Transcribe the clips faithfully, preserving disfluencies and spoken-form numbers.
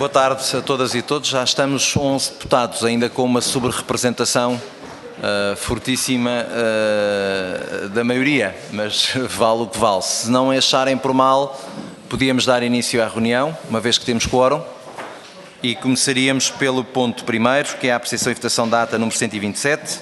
Boa tarde a todas e todos. Já estamos onze deputados, ainda com uma sobre-representação uh, fortíssima uh, da maioria, mas vale o que vale. Se não acharem por mal, podíamos dar início à reunião, uma vez que temos quórum, e começaríamos pelo ponto primeiro, que é a apreciação e votação da ata número cento e vinte e sete,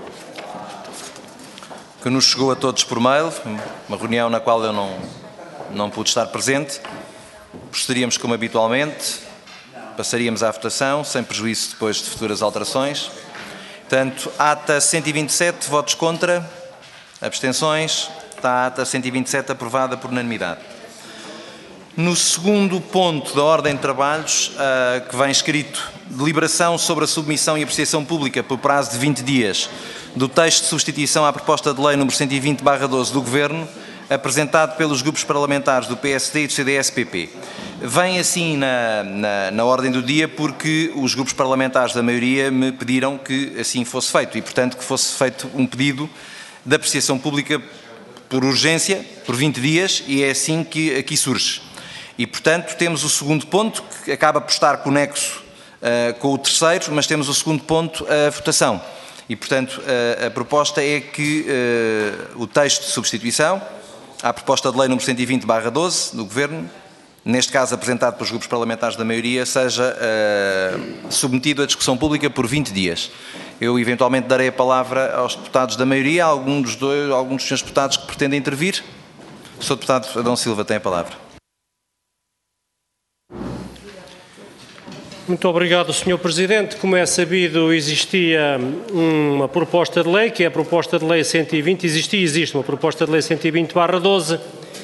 que nos chegou a todos por mail, uma reunião na qual eu não, não pude estar presente. Procederíamos como habitualmente, passaríamos à votação, sem prejuízo depois de futuras alterações. Portanto, ata cento e vinte e sete, votos contra, abstenções. Está a ata cento e vinte e sete aprovada por unanimidade. No segundo ponto da ordem de trabalhos, uh, que vem escrito, deliberação sobre a submissão e apreciação pública por prazo de vinte dias do texto de substituição à proposta de lei número cento e vinte barra doze do Governo, apresentado pelos grupos parlamentares do P S D e do C D S P P. Vem assim na, na, na ordem do dia porque os grupos parlamentares da maioria me pediram que assim fosse feito e, portanto, que fosse feito um pedido de apreciação pública por urgência, por vinte dias, e é assim que aqui surge. E, portanto, temos o segundo ponto, que acaba por estar conexo uh, com o terceiro, mas temos o segundo ponto, a votação. E, portanto, uh, a proposta é que uh, o texto de substituição à proposta de lei número cento e vinte barra doze do Governo, neste caso apresentado pelos grupos parlamentares da maioria, seja uh, submetido à discussão pública por vinte dias. Eu, eventualmente, darei a palavra aos deputados da maioria, algum dos dois, alguns dos senhores deputados que pretendem intervir. O senhor deputado Adão Silva tem a palavra. Muito obrigado, senhor Presidente. Como é sabido, existia uma proposta de lei, que é a proposta de lei cento e vinte, existia e existe uma proposta de lei cento e vinte barra doze,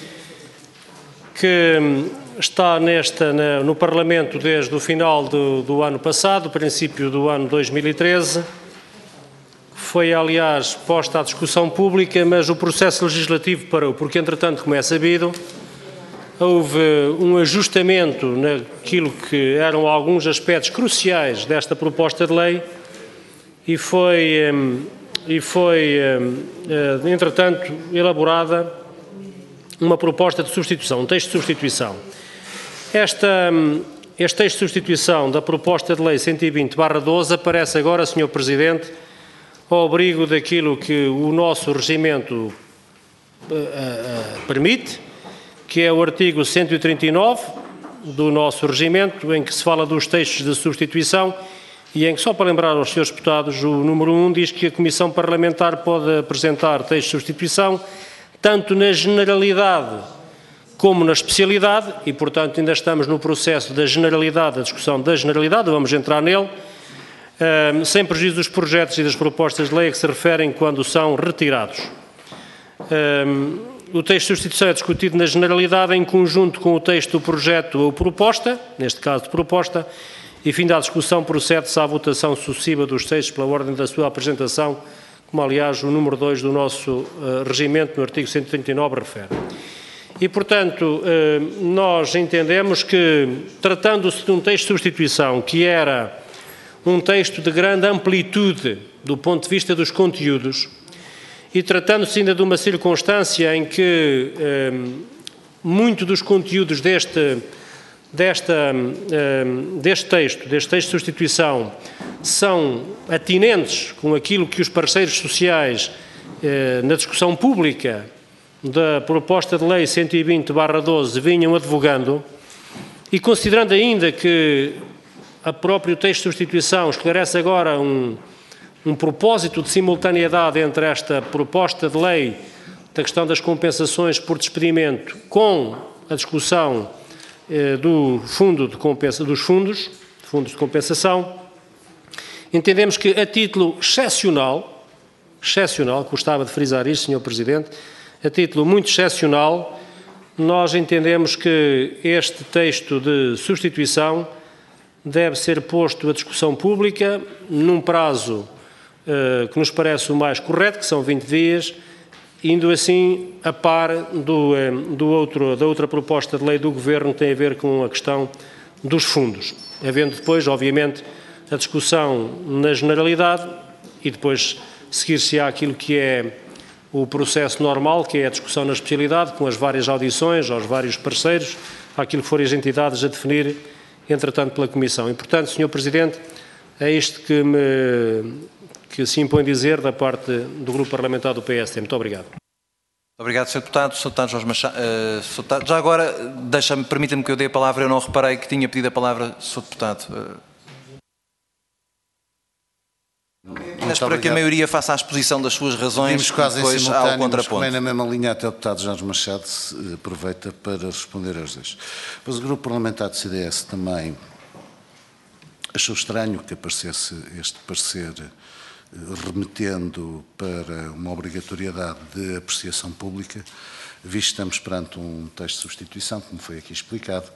que está nesta, no Parlamento desde o final do, do ano passado, princípio do ano dois mil e treze. Foi, aliás, posta à discussão pública, mas o processo legislativo parou, porque, entretanto, como é sabido, houve um ajustamento naquilo que eram alguns aspectos cruciais desta proposta de lei e foi, e foi entretanto, elaborada uma proposta de substituição, um texto de substituição. Esta, este texto de substituição da proposta de lei cento e vinte barra doze aparece agora, senhor Presidente, ao abrigo daquilo que o nosso regimento uh, uh, permite, que é o artigo cento e trinta e nove do nosso regimento, em que se fala dos textos de substituição e em que, só para lembrar aos senhores deputados, o número um diz que a Comissão Parlamentar pode apresentar textos de substituição tanto na generalidade como na especialidade e, portanto, ainda estamos no processo da generalidade, da discussão da generalidade, vamos entrar nele, sem prejuízo dos projetos e das propostas de lei a que se referem quando são retirados. O texto de substituição é discutido na generalidade em conjunto com o texto do projeto ou proposta, neste caso de proposta, e fim a discussão procede-se à votação sucessiva dos textos pela ordem da sua apresentação, como aliás o número dois do nosso uh, regimento no artigo cento e trinta e nove refere. E, portanto, uh, nós entendemos que, tratando-se de um texto de substituição que era um texto de grande amplitude do ponto de vista dos conteúdos, e tratando-se ainda de uma circunstância em que eh, muito dos conteúdos deste, desta, eh, deste texto, deste texto de substituição, são atinentes com aquilo que os parceiros sociais eh, na discussão pública da proposta de lei cento e vinte barra doze vinham advogando, e considerando ainda que a próprio texto de substituição esclarece agora um um propósito de simultaneidade entre esta proposta de lei da questão das compensações por despedimento com a discussão eh, do fundo de compensa, dos fundos, fundos de compensação, entendemos que a título excepcional, excepcional, gostava de frisar isto, senhor Presidente, a título muito excepcional, nós entendemos que este texto de substituição deve ser posto à discussão pública num prazo Uh, que nos parece o mais correto, que são vinte dias, indo assim a par do, um, do outro, da outra proposta de lei do Governo que tem a ver com a questão dos fundos, havendo depois, obviamente, a discussão na generalidade e depois seguir-se-á aquilo que é o processo normal, que é a discussão na especialidade, com as várias audições aos vários parceiros, àquilo que forem as entidades a definir entretanto, pela Comissão. E, portanto, senhor Presidente, é isto que, me, que se impõe dizer da parte do Grupo Parlamentar do P S D. Muito obrigado. Obrigado, senhor Deputado. senhor Deputado Jorge Machado. Uh, senhor Deputado, já agora, deixa-me, permita-me que eu dê a palavra. Eu não reparei que tinha pedido a palavra, senhor Deputado. Uh, Mas para que a maioria faça a exposição das suas razões quase e depois ao contraponto. Mas na mesma linha, até o deputado Jorge Machado se aproveita para responder aos dois. Pois o Grupo Parlamentar do C D S também achou estranho que aparecesse este parecer remetendo para uma obrigatoriedade de apreciação pública, visto que estamos perante um texto de substituição, como foi aqui explicado,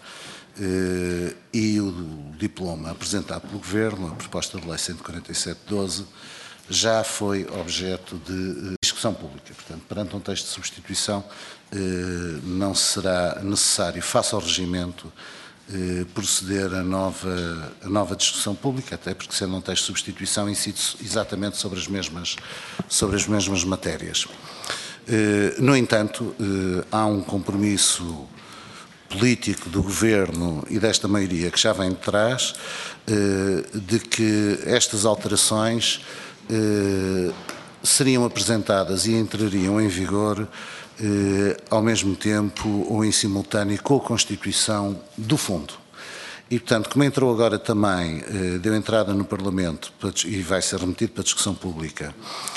e o diploma apresentado pelo Governo, a proposta de lei cento e quarenta e sete barra doze, já foi objeto de discussão pública. Portanto, perante um texto de substituição, não será necessário, face ao regimento, proceder a nova, a nova discussão pública, até porque, sendo um texto de substituição, incide exatamente sobre as mesmas, sobre as mesmas matérias. No entanto, há um compromisso político do Governo e desta maioria que já vem de trás, de que estas alterações seriam apresentadas e entrariam em vigor ao mesmo tempo ou em simultâneo com a constituição do Fundo. E, portanto, como entrou agora também, deu entrada no Parlamento e vai ser remetido para discussão pública,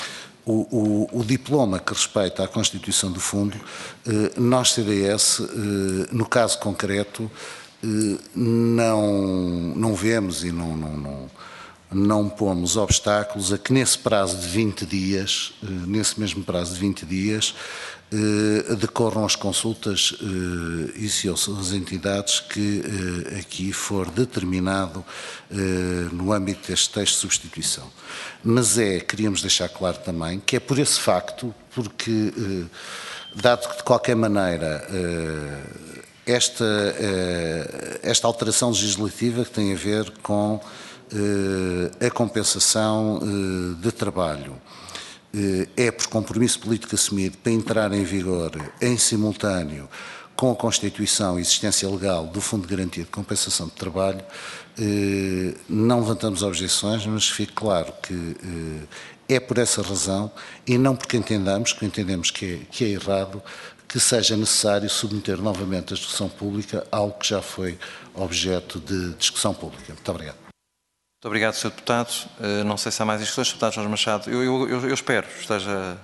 O, o, o diploma que respeita à constituição do Fundo, eh, nós, C D S, eh, no caso concreto, eh, não, não vemos e não, não, não, não pomos obstáculos a que nesse prazo de vinte dias, eh, nesse mesmo prazo de vinte dias, eh, decorram as consultas eh, e se as entidades que eh, aqui for determinado eh, no âmbito deste texto de substituição. Mas é, queríamos deixar claro também, que é por esse facto, porque, eh, dado que de qualquer maneira eh, esta, eh, esta alteração legislativa que tem a ver com eh, a compensação eh, de trabalho, eh, é por compromisso político assumido para entrar em vigor em simultâneo com a constituição e existência legal do Fundo de Garantia de Compensação de Trabalho, eh, não levantamos objeções, mas fique claro que eh, é por essa razão e não porque entendamos, que entendemos que é, que é errado, que seja necessário submeter novamente à discussão pública algo que já foi objeto de discussão pública. Muito obrigado. Muito obrigado, senhor Deputado. Uh, não sei se há mais instruções, senhor Deputado Jorge Machado. Eu, eu, eu, eu espero que esteja...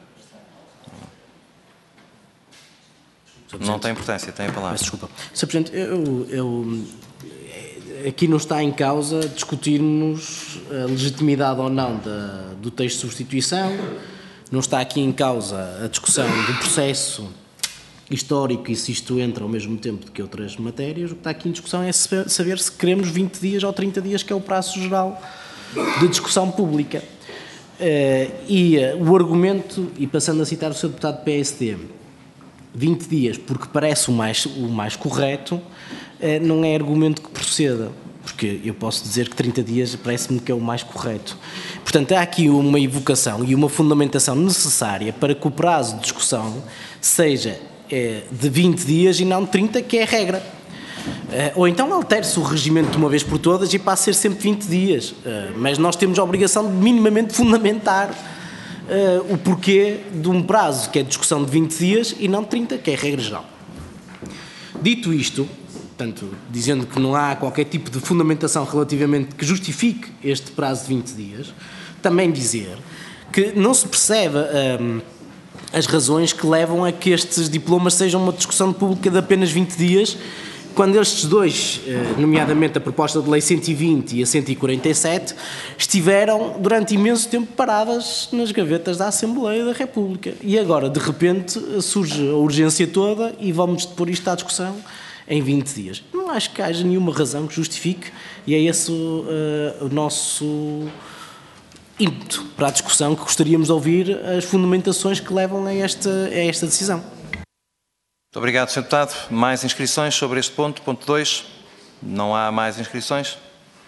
Não tem importância, tem a palavra. Peço desculpa. senhor Presidente, eu, eu, aqui não está em causa discutirmos a legitimidade ou não da, do texto de substituição, não está aqui em causa a discussão do processo histórico e se isto entra ao mesmo tempo do que outras matérias. O que está aqui em discussão é saber se queremos vinte dias ou trinta dias, que é o prazo geral de discussão pública. E o argumento, e passando a citar o senhor deputado do P S D, vinte dias, porque parece o mais, o mais correto, não é argumento que proceda, porque eu posso dizer que trinta dias parece-me que é o mais correto. Portanto, há aqui uma evocação e uma fundamentação necessária para que o prazo de discussão seja de vinte dias e não de trinta, que é a regra. Ou então altere-se o regimento de uma vez por todas e passe a ser sempre vinte dias, mas nós temos a obrigação de minimamente fundamentar Uh, o porquê de um prazo que é de discussão de vinte dias e não de trinta, que é a regra geral. Dito isto, portanto, dizendo que não há qualquer tipo de fundamentação relativamente que justifique este prazo de vinte dias, também dizer que não se percebe um, as razões que levam a que estes diplomas sejam uma discussão pública de apenas vinte dias, quando estes dois, nomeadamente a proposta de lei cento e vinte e a cento e quarenta e sete, estiveram durante imenso tempo paradas nas gavetas da Assembleia da República. E agora, de repente, surge a urgência toda e vamos pôr isto à discussão em vinte dias. Não acho que haja nenhuma razão que justifique, e é esse uh, o nosso ímpeto para a discussão, que gostaríamos de ouvir as fundamentações que levam a esta, a esta decisão. Muito obrigado, senhor Deputado. Mais inscrições sobre este ponto? Ponto dois. Não há mais inscrições?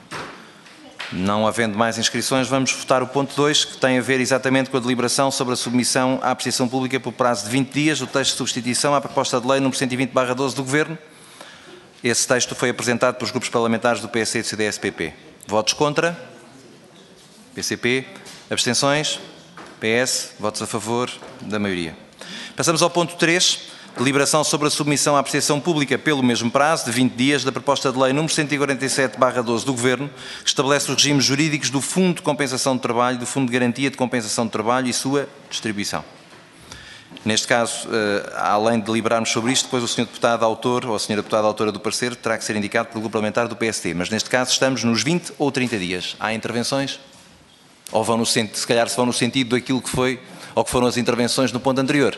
Não havendo mais inscrições, vamos votar o ponto dois, que tem a ver exatamente com a deliberação sobre a submissão à apreciação pública por prazo de vinte dias do texto de substituição à proposta de lei número cento e vinte barra doze do Governo. Esse texto foi apresentado pelos grupos parlamentares do P S e do C D S P P. Votos contra? P C P. Abstenções? P S. Votos a favor? Da maioria. Passamos ao ponto três. Deliberação sobre a submissão à apreciação pública pelo mesmo prazo de vinte dias da proposta de lei número cento e quarenta e sete barra doze do Governo, que estabelece os regimes jurídicos do Fundo de Compensação de Trabalho, do Fundo de Garantia de Compensação de Trabalho e sua distribuição. Neste caso, além de deliberarmos sobre isto, depois o senhor Deputado autor ou a senhora Deputada autora do parecer terá que ser indicado pelo Grupo Parlamentar do P S D, mas neste caso estamos nos vinte ou trinta dias. Há intervenções? Ou vão no sentido, se calhar se vão no sentido daquilo que foi, ou que foram as intervenções no ponto anterior?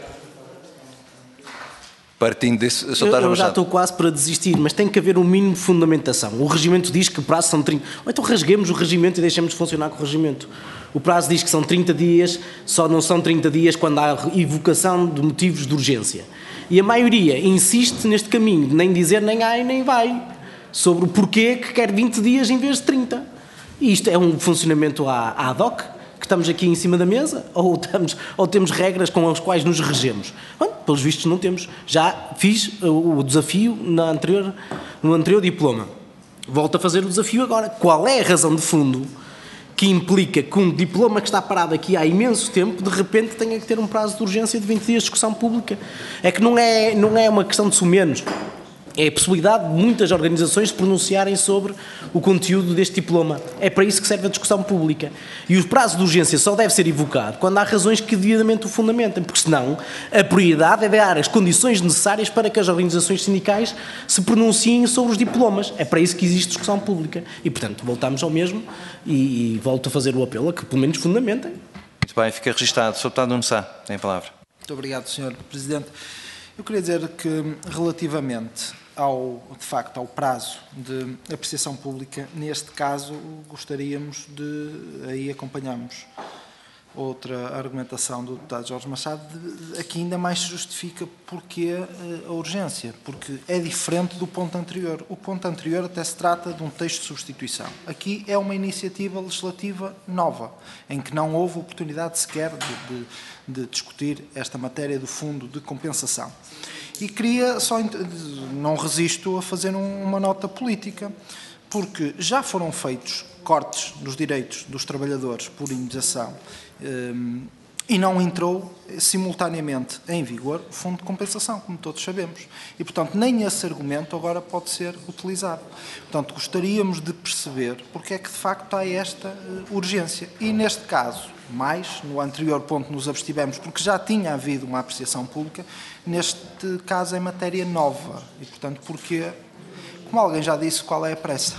Partindo desse, eu, eu já estou quase para desistir, mas tem que haver um mínimo de fundamentação. O regimento diz que o prazo são trinta... Ou então rasguemos o regimento e deixemos de funcionar com o regimento. O prazo diz que são trinta dias, só não são trinta dias quando há evocação de motivos de urgência. E a maioria insiste neste caminho, de nem dizer nem ai nem vai, sobre o porquê que quer vinte dias em vez de trinta. E isto é um funcionamento ad hoc, que estamos aqui em cima da mesa, ou, estamos, ou temos regras com as quais nos regemos? Bom, pelos vistos não temos. Já fiz o desafio na anterior, no anterior diploma. Volto a fazer o desafio agora. Qual é a razão de fundo que implica que um diploma que está parado aqui há imenso tempo, de repente tenha que ter um prazo de urgência de vinte dias de discussão pública? É que não é, não é uma questão de sumenos. É a possibilidade de muitas organizações se pronunciarem sobre o conteúdo deste diploma. É para isso que serve a discussão pública. E o prazo de urgência só deve ser evocado quando há razões que devidamente o fundamentem, porque senão a prioridade é dar as condições necessárias para que as organizações sindicais se pronunciem sobre os diplomas. É para isso que existe discussão pública. E, portanto, voltamos ao mesmo e, e volto a fazer o apelo a que, pelo menos, fundamentem. Muito bem, fica registado. senhor Deputado Nuno Sá, tem a palavra. Muito obrigado, senhor Presidente. Eu queria dizer que, relativamente ao, de facto, ao prazo de apreciação pública, neste caso, gostaríamos de, aí acompanhamos outra argumentação do deputado Jorge Machado, de, aqui ainda mais se justifica porque a urgência, porque é diferente do ponto anterior. O ponto anterior até se trata de um texto de substituição. Aqui é uma iniciativa legislativa nova, em que não houve oportunidade sequer de, de, de discutir esta matéria do fundo de compensação. E queria só, não resisto a fazer uma nota política, porque já foram feitos cortes dos direitos dos trabalhadores por indenização um, e não entrou simultaneamente em vigor o fundo de compensação, como todos sabemos. E, portanto, nem esse argumento agora pode ser utilizado. Portanto, gostaríamos de perceber porque é que, de facto, há esta uh, urgência. E, neste caso, mais, no anterior ponto nos abstivemos, porque já tinha havido uma apreciação pública, neste caso é matéria nova. E, portanto, porque, como alguém já disse, qual é a pressa?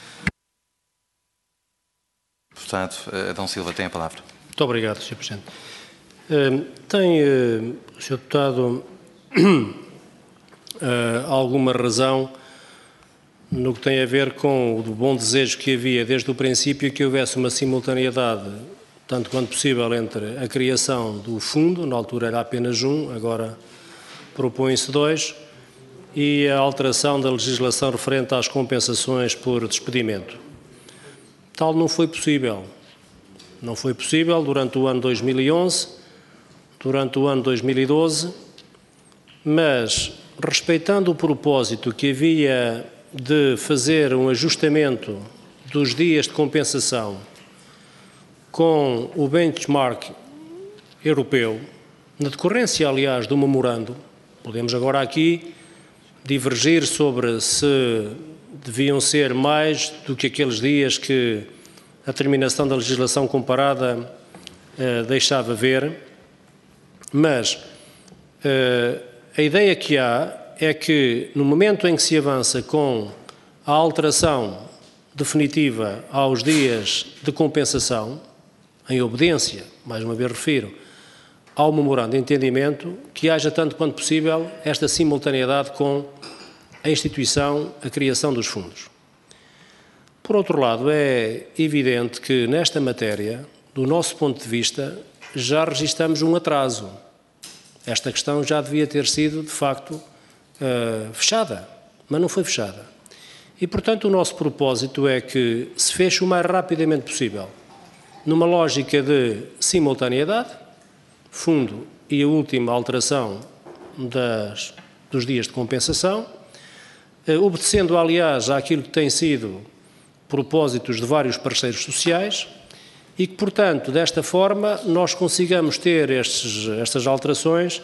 Deputado Adão Silva, tem a palavra. Muito obrigado, senhor Presidente. Uh, tem uh, o senhor Deputado uh, alguma razão no que tem a ver com o bom desejo que havia desde o princípio que houvesse uma simultaneidade, tanto quanto possível, entre a criação do fundo, na altura era apenas um, agora propõe-se dois, e a alteração da legislação referente às compensações por despedimento. Tal não foi possível. Não foi possível durante o ano dois mil e onze, durante o ano dois mil e doze, mas, respeitando o propósito que havia de fazer um ajustamento dos dias de compensação com o benchmark europeu, na decorrência, aliás, do memorando, podemos agora aqui divergir sobre se deviam ser mais do que aqueles dias que a terminação da legislação comparada eh, deixava ver, mas eh, a ideia que há é que no momento em que se avança com a alteração definitiva aos dias de compensação, em obediência, mais uma vez refiro, ao memorando de entendimento, que haja tanto quanto possível esta simultaneidade com a instituição, a criação dos fundos. Por outro lado, é evidente que nesta matéria, do nosso ponto de vista, já registramos um atraso. Esta questão já devia ter sido, de facto, uh, fechada, mas não foi fechada. E, portanto, o nosso propósito é que se feche o mais rapidamente possível, numa lógica de simultaneidade, fundo e a última alteração das, dos dias de compensação, obedecendo, aliás, àquilo que tem sido propósitos de vários parceiros sociais e que, portanto, desta forma, nós consigamos ter estes, estas alterações,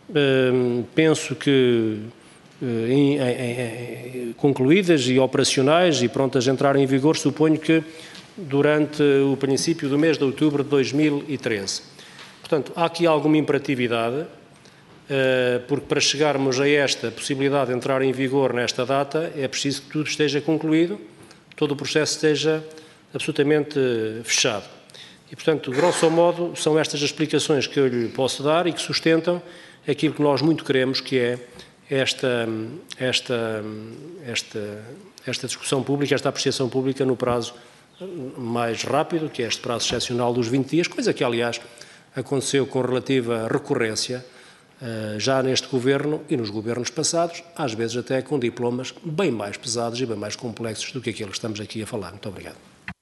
penso que em, em, em, concluídas e operacionais e prontas a entrar em vigor, suponho que durante o princípio do mês de outubro de dois mil e treze. Portanto, há aqui alguma imperatividade, porque para chegarmos a esta possibilidade de entrar em vigor nesta data, é preciso que tudo esteja concluído, todo o processo esteja absolutamente fechado. E, portanto, grosso modo, são estas as explicações que eu lhe posso dar e que sustentam aquilo que nós muito queremos, que é esta, esta, esta, esta discussão pública, esta apreciação pública no prazo mais rápido, que é este prazo excepcional dos vinte dias, coisa que, aliás, aconteceu com relativa recorrência já neste Governo e nos governos passados, às vezes até com diplomas bem mais pesados e bem mais complexos do que aquilo que estamos aqui a falar. Muito obrigado.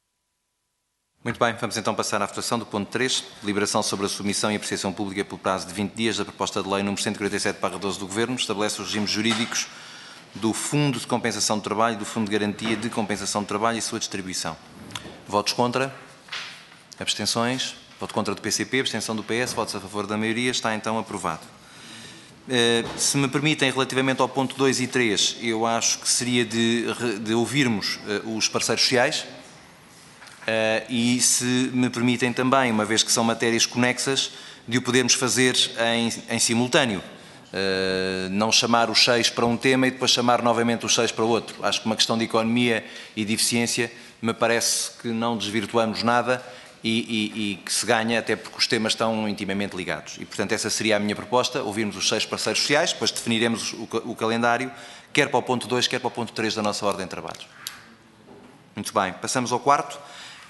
Muito bem, vamos então passar à votação do ponto três, deliberação sobre a submissão e apreciação pública pelo prazo de vinte dias da proposta de lei número cento e quarenta e sete barra doze do Governo, estabelece os regimes jurídicos do Fundo de Compensação de Trabalho e do Fundo de Garantia de Compensação de Trabalho e sua distribuição. Votos contra? Abstenções? Voto contra do P C P, abstenção do P S, votos a favor da maioria, está então aprovado. Uh, se me permitem, relativamente ao ponto dois e três, eu acho que seria de, de ouvirmos uh, os parceiros sociais uh, e, se me permitem também, uma vez que são matérias conexas, de o podermos fazer em, em simultâneo. Uh, não chamar os seis para um tema e depois chamar novamente os seis para outro. Acho que uma questão de economia e de eficiência me parece que não desvirtuamos nada e, e, e que se ganha, até porque os temas estão intimamente ligados. E, portanto, essa seria a minha proposta, ouvirmos os seis parceiros sociais, depois definiremos o, o calendário, quer para o ponto dois, quer para o ponto três da nossa ordem de trabalhos. Muito bem, passamos ao quarto.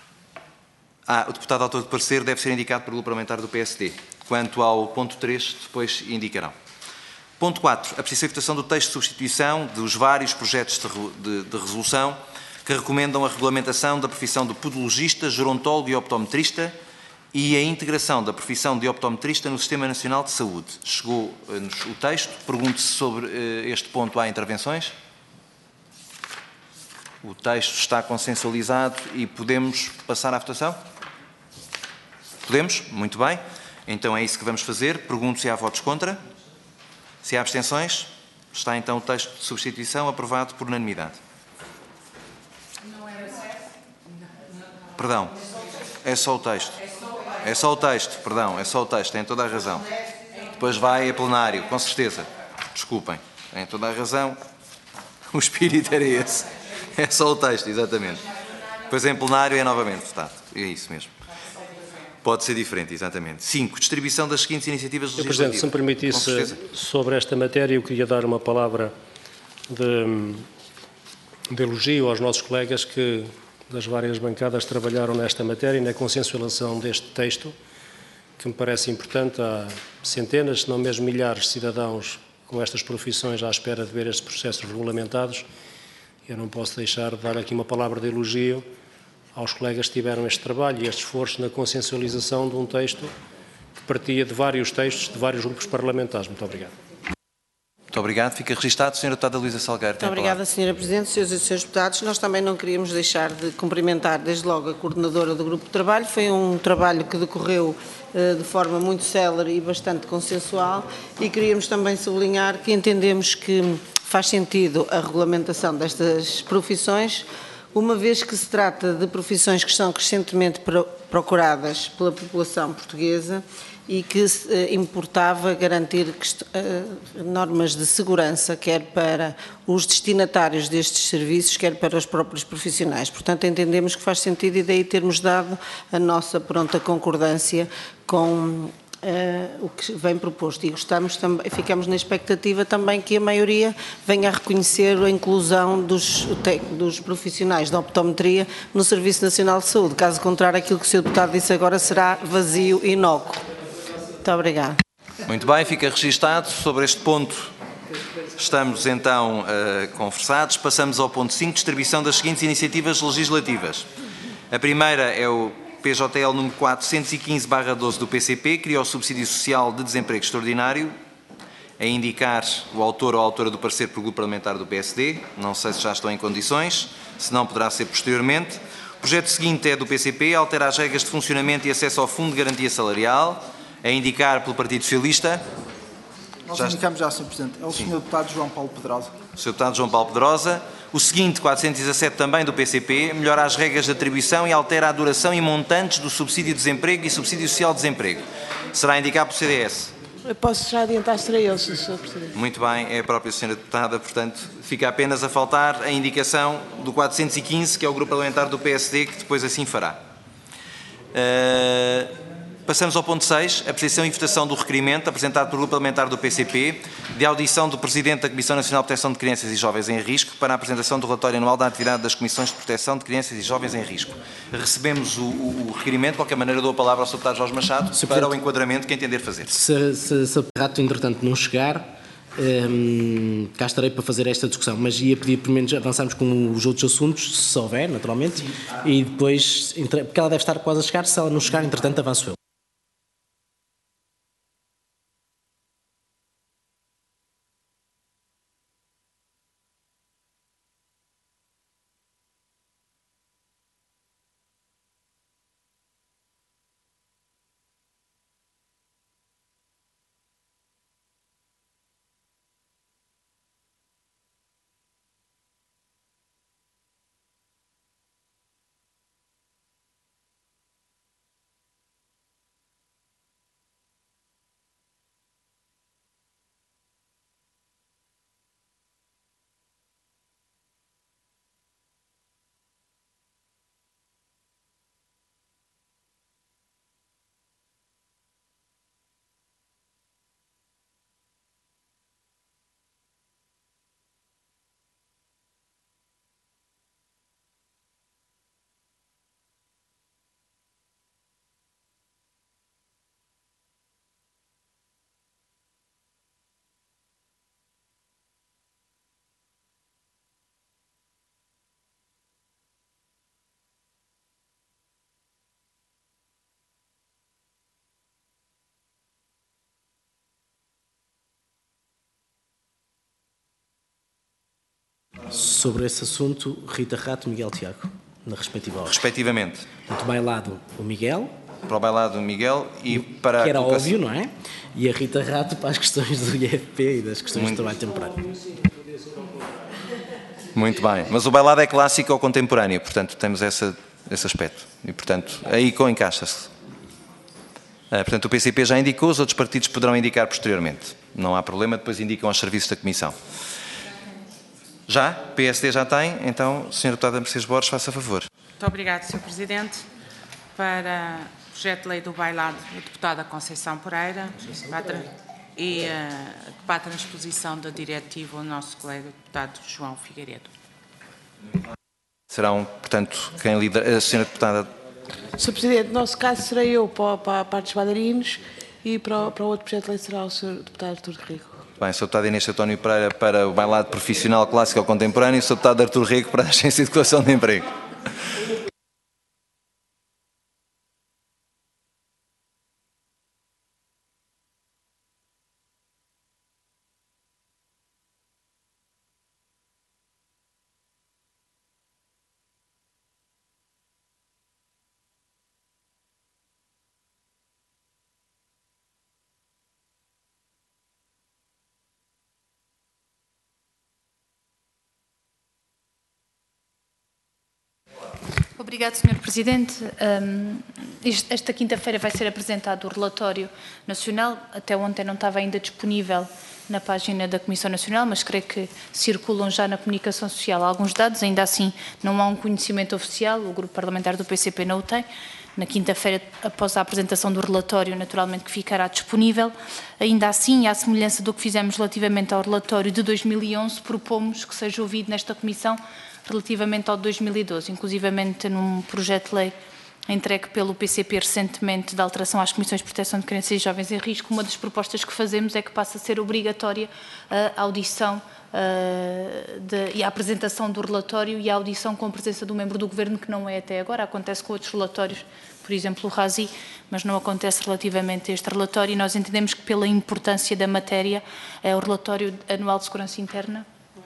Ah, o deputado autor de parecer deve ser indicado pelo parlamentar do P S D. Quanto ao ponto três, depois indicarão. Ponto quatro. Apreciação e votação do texto de substituição dos vários projetos de, de, de resolução que recomendam a regulamentação da profissão de podologista, gerontólogo e optometrista e a integração da profissão de optometrista no Sistema Nacional de Saúde. Chegou-nos o texto. Pergunto-se sobre uh, este ponto. Há intervenções? O texto está consensualizado e podemos passar à votação? Podemos? Muito bem. Então é isso que vamos fazer. Pergunto se há votos contra. Se há abstenções, está então o texto de substituição aprovado por unanimidade. Perdão, é só o texto. É só o texto, perdão, é só o texto, tem toda a razão. Depois vai a plenário, com certeza. Desculpem, tem toda a razão. O espírito era esse. É só o texto, exatamente. Depois em plenário é novamente votado. É isso mesmo. Pode ser diferente, exatamente. cinco. Distribuição das seguintes iniciativas legislativas. Presidente, se me permitisse, sobre esta matéria, eu queria dar uma palavra de, de elogio aos nossos colegas que, das várias bancadas, trabalharam nesta matéria e na consensualização deste texto, que me parece importante. Há centenas, se não mesmo milhares de cidadãos com estas profissões à espera de ver estes processos regulamentados. Eu não posso deixar de dar aqui uma palavra de elogio aos colegas que tiveram este trabalho e este esforço na consensualização de um texto que partia de vários textos de vários grupos parlamentares. Muito obrigado. Muito obrigado. Fica registado. senhora Deputada Luísa Salgueiro. Muito obrigada, senhora Presidente. senhores e senhores deputados, nós também não queríamos deixar de cumprimentar desde logo a coordenadora do Grupo de Trabalho. Foi um trabalho que decorreu uh, de forma muito célere e bastante consensual e queríamos também sublinhar que entendemos que faz sentido a regulamentação destas profissões, uma vez que se trata de profissões que são crescentemente procuradas pela população portuguesa e que eh, importava garantir eh, normas de segurança, quer para os destinatários destes serviços, quer para os próprios profissionais. Portanto, entendemos que faz sentido e daí termos dado a nossa pronta concordância com Uh, o que vem proposto e gostamos também, ficamos na expectativa também que a maioria venha a reconhecer a inclusão dos, dos profissionais da optometria no Serviço Nacional de Saúde. Caso contrário, aquilo que o senhor deputado disse agora será vazio e inócuo. Muito obrigada. Muito bem, fica registado. Sobre este ponto estamos então uh, conversados. Passamos ao ponto cinco, distribuição das seguintes iniciativas legislativas. A primeira é o P J L número quatrocentos e quinze barra doze do P C P, cria o subsídio social de desemprego extraordinário. a indicar o autor ou a autora do parecer pelo Grupo Parlamentar do P S D. Não sei se já estão em condições, se não poderá ser posteriormente. O projeto seguinte é do P C P, altera as regras de funcionamento e acesso ao Fundo de Garantia Salarial, a indicar pelo Partido Socialista. Nós Já indicamos já, senhor Presidente. É o senhor Deputado João Paulo Pedrosa. O senhor Deputado João Paulo Pedrosa. O seguinte, quatrocentos e dezassete, também do P C P, melhora as regras de atribuição e altera a duração e montantes do subsídio de desemprego e subsídio social de desemprego. Será indicado pelo C D S. Eu posso já adiantar, serei eu, senhor Presidente. Muito bem, é a própria senhora Deputada, portanto, fica apenas a faltar a indicação do quatrocentos e quinze, que é o Grupo Parlamentar do P S D, que depois assim fará. Uh, passamos ao ponto seis, apreciação e votação do requerimento apresentado pelo Grupo Parlamentar do P C P, de audição do Presidente da Comissão Nacional de Proteção de Crianças e Jovens em Risco para a apresentação do relatório anual da atividade das Comissões de Proteção de Crianças e Jovens em Risco. Recebemos o, o, o requerimento, de qualquer maneira dou a palavra ao senhor Deputado Jorge Machado senhor para Presidente, o enquadramento que entender fazer. Se, se, se o rato, entretanto, não chegar, hum, cá estarei para fazer esta discussão, mas ia pedir, pelo menos, avançarmos com os outros assuntos, se houver, naturalmente, e depois, porque ela deve estar quase a chegar, se ela não chegar, entretanto, avanço eu. Sobre esse assunto, Rita Rato e Miguel Tiago, na respectiva ordem. Respectivamente. Portanto, bailado o Miguel, Para o bailado Miguel e para que era a colocação... óbvio, não é? E a Rita Rato para as questões do I F P e das questões Muito. de trabalho temporário. Muito bem, mas o bailado é clássico ou contemporâneo, portanto temos essa, esse aspecto e portanto aí encaixa-se. Ah, portanto o P C P já indicou, os outros partidos poderão indicar posteriormente, não há problema, depois indicam aos serviços da Comissão. Já? P S D já tem, então senhora Deputada Mercedes Borges, faça favor. Muito obrigado, senhor Presidente. Para o projeto de lei do bailado, a deputada Conceição Pereira e uh, para a transposição da diretiva o nosso colega deputado João Figueiredo. Serão, portanto, quem lidera, a senhora Deputada... senhor Presidente, no nosso caso serei eu para, para a parte dos bailarinos e para, para o outro projeto de lei será o senhor Deputado Artur Rego. Bem, senhor Deputado Inês António Pereira para o bailado profissional clássico ou contemporâneo e o senhor Deputado Artur Rego para a Agência de Declaração de Emprego. Obrigado, senhor Presidente. Um, esta quinta-feira vai ser apresentado o relatório nacional. Até ontem não estava ainda disponível na página da Comissão Nacional, mas creio que circulam já na comunicação social alguns dados. Ainda assim, não há um conhecimento oficial. O Grupo Parlamentar do P C P não o tem. Na quinta-feira, após a apresentação do relatório, naturalmente que ficará disponível. Ainda assim, à semelhança do que fizemos relativamente ao relatório de dois mil e onze, propomos que seja ouvido nesta Comissão relativamente ao de dois mil e doze, inclusivamente num projeto de lei entregue pelo P C P recentemente de alteração às Comissões de Proteção de Crianças e Jovens em Risco, uma das propostas que fazemos é que passe a ser obrigatória a audição uh, de, e a apresentação do relatório e a audição com a presença do membro do Governo, que não é até agora, acontece com outros relatórios, por exemplo o RASI, mas não acontece relativamente a este relatório, e nós entendemos que pela importância da matéria, é o relatório anual de segurança interna,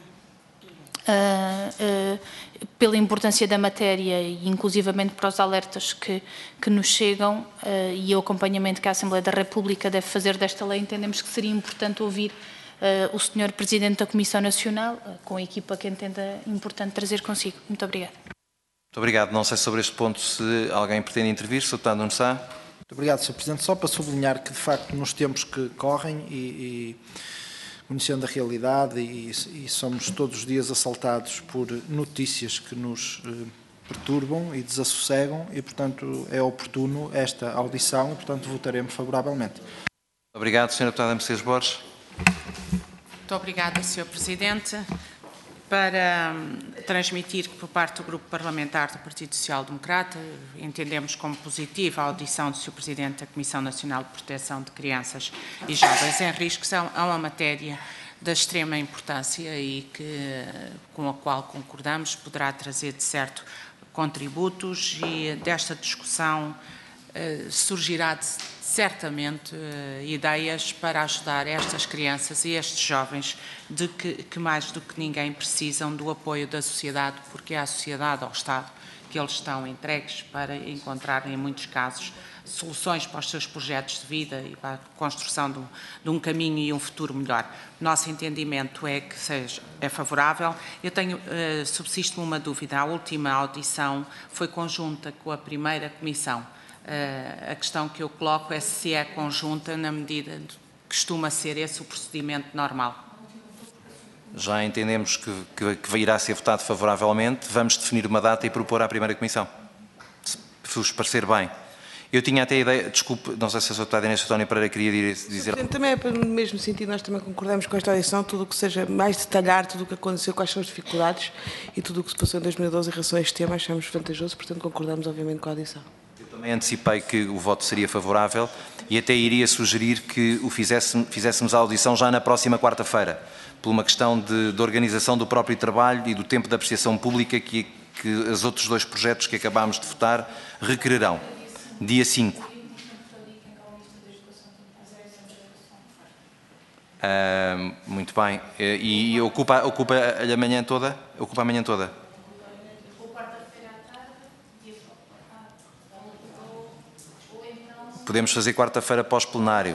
Uh, uh, pela importância da matéria e inclusivamente para os alertas que, que nos chegam uh, e o acompanhamento que a Assembleia da República deve fazer desta lei, entendemos que seria importante ouvir uh, o senhor Presidente da Comissão Nacional, uh, com a equipa que entenda importante trazer consigo. Muito obrigada. Muito obrigado. Não sei sobre este ponto se alguém pretende intervir. senhor Deputado Nuno Sá. Muito obrigado, senhor Presidente. Só para sublinhar que, de facto, nos tempos que correm e... e... conhecendo a realidade e, e somos todos os dias assaltados por notícias que nos eh, perturbam e desassossegam e, portanto, é oportuno esta audição e, portanto, votaremos favoravelmente. Obrigado, senhora Deputada Mercedes Borges. Muito obrigada, senhor Presidente. Para hum, transmitir que, por parte do Grupo Parlamentar do Partido Social Democrata, entendemos como positiva a audição do senhor Presidente da Comissão Nacional de Proteção de Crianças e Jovens em Risco. É uma matéria da extrema importância e que, com a qual concordamos poderá trazer, de certo, contributos, e desta discussão eh, surgirá de, certamente eh, ideias para ajudar estas crianças e estes jovens de que, que mais do que ninguém precisam do apoio da sociedade, porque é à sociedade, ao Estado, que eles estão entregues para encontrar, em muitos casos, soluções para os seus projetos de vida e para a construção de um, de um caminho e um futuro melhor. Nosso entendimento é que seja, é favorável. Eu tenho, uh, subsiste-me uma dúvida. A última audição foi conjunta com a primeira comissão. Uh, a questão que eu coloco é se é conjunta na medida de que costuma ser esse o procedimento normal. Já entendemos que, que, que irá ser votado favoravelmente. Vamos definir uma data e propor à primeira comissão, se vos parecer bem. Eu tinha até a ideia, desculpe, não sei se a senhora Deputada Inês António Pereira queria dizer... Também é no mesmo sentido, nós também concordamos com esta audição, tudo o que seja mais detalhar, tudo o que aconteceu, quais são as dificuldades e tudo o que se passou em dois mil e doze em relação a este tema, achamos vantajoso, portanto concordamos obviamente com a audição. Eu também antecipei que o voto seria favorável e até iria sugerir que o fizéssemos, fizéssemos a audição já na próxima quarta-feira, por uma questão de, de organização do próprio trabalho e do tempo de apreciação pública que, que os outros dois projetos que acabámos de votar requererão. Dia cinco. Uh, muito bem. E, e ocupa, ocupa a manhã toda? Ocupa a manhã toda? Podemos fazer quarta-feira pós-plenário.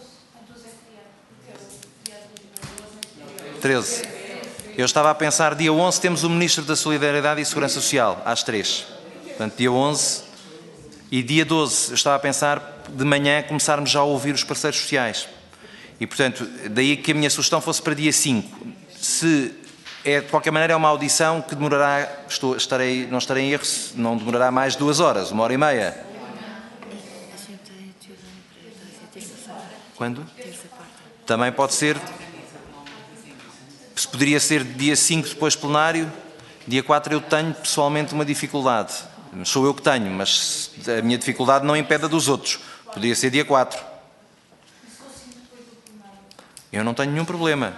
treze. Eu estava a pensar, dia onze temos o Ministro da Solidariedade e Segurança Social, às três. Portanto, dia onze... E dia doze, eu estava a pensar de manhã começarmos já a ouvir os parceiros sociais. E, portanto, daí que a minha sugestão fosse para dia cinco. Se é, de qualquer maneira, é uma audição que demorará, estou, estarei, não estarei em erro, não demorará mais de duas horas, uma hora e meia. Quando? Também pode ser, se poderia ser dia cinco depois plenário, dia quatro eu tenho pessoalmente uma dificuldade. Sou eu que tenho, mas a minha dificuldade não impede a dos outros. Podia ser dia quatro. Eu não tenho nenhum problema.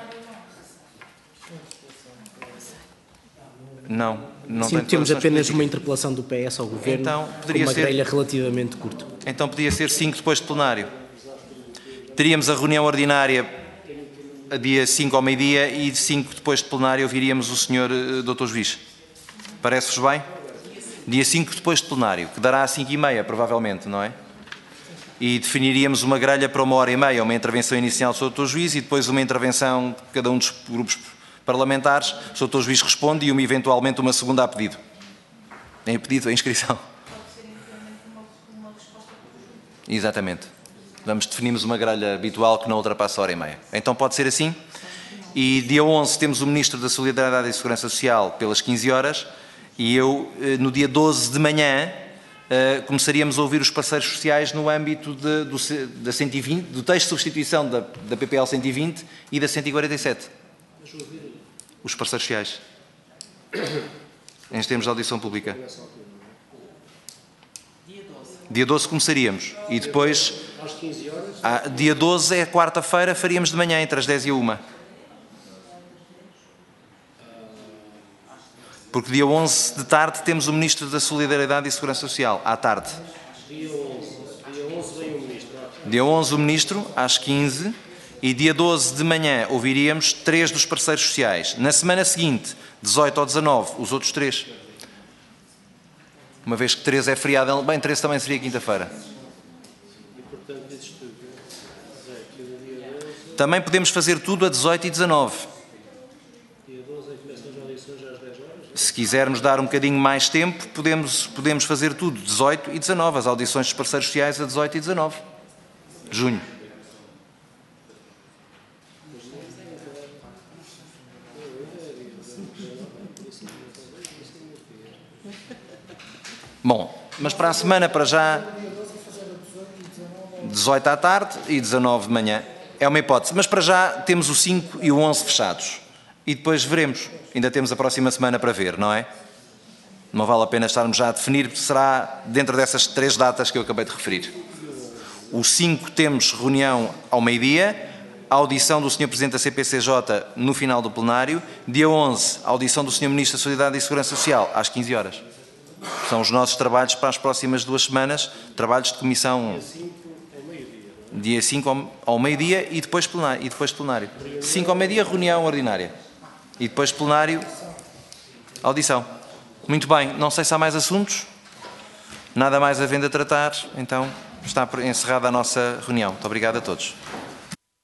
Não. não Sim, temos apenas uma interpelação do P S ao Governo, então, poderia com uma ser, grelha relativamente curta. Então podia ser cinco depois de plenário. Teríamos a reunião ordinária a dia cinco ao meio-dia e cinco depois de plenário ouviríamos o senhor doutor Juiz. Parece-vos bem? Dia cinco depois de plenário, que dará às cinco e meia, provavelmente, não é? E definiríamos uma grelha para uma hora e meia, uma intervenção inicial do doutor Juiz e depois uma intervenção de cada um dos grupos parlamentares. O doutor Juiz responde e uma, eventualmente uma segunda a pedido. Em pedido, a inscrição. Exatamente. Vamos definirmos uma grelha habitual que não ultrapassa a hora e meia. Então pode ser assim. E dia onze temos o Ministro da Solidariedade e Segurança Social pelas quinze horas. E eu, no dia doze de manhã, começaríamos a ouvir os parceiros sociais no âmbito de, do, da cento e vinte, do texto de substituição da, da P P L cento e vinte e da cento e quarenta e sete. Os parceiros sociais. Em termos de audição pública. Dia doze começaríamos. E depois, Às quinze horas. ah, dia doze é quarta-feira, faríamos de manhã, entre as dez e a uma. Porque dia onze de tarde temos o Ministro da Solidariedade e Segurança Social, à tarde. Dia onze. Dia onze vem o Ministro. Dia onze o Ministro, às quinze, e dia doze de manhã ouviríamos três dos parceiros sociais. Na semana seguinte, dezoito ou dezanove, os outros três. Uma vez que treze é feriado, bem, treze também seria quinta-feira. Também podemos fazer tudo a dezoito e dezanove. Se quisermos dar um bocadinho mais tempo, podemos, podemos fazer tudo, dezoito e dezanove, as audições dos parceiros sociais a dezoito e dezanove de junho. Bom, mas para a semana, para já, dezoito à tarde e dezanove de manhã. É uma hipótese, mas para já temos o cinco e o onze fechados. E depois veremos. Ainda temos a próxima semana para ver, não é? Não vale a pena estarmos já a definir, será dentro dessas três datas que eu acabei de referir. O cinco temos reunião ao meio-dia, a audição do senhor Presidente da C P C J no final do plenário. Dia onze, a audição do senhor Ministro da Solidariedade e Segurança Social, às quinze horas. São os nossos trabalhos para as próximas duas semanas, trabalhos de comissão. Dia cinco ao meio-dia e depois plenário. E depois plenário. cinco ao meio-dia, reunião ordinária. E depois plenário, audição. Muito bem, não sei se há mais assuntos. Nada mais havendo a tratar, então está encerrada a nossa reunião. Muito obrigado a todos.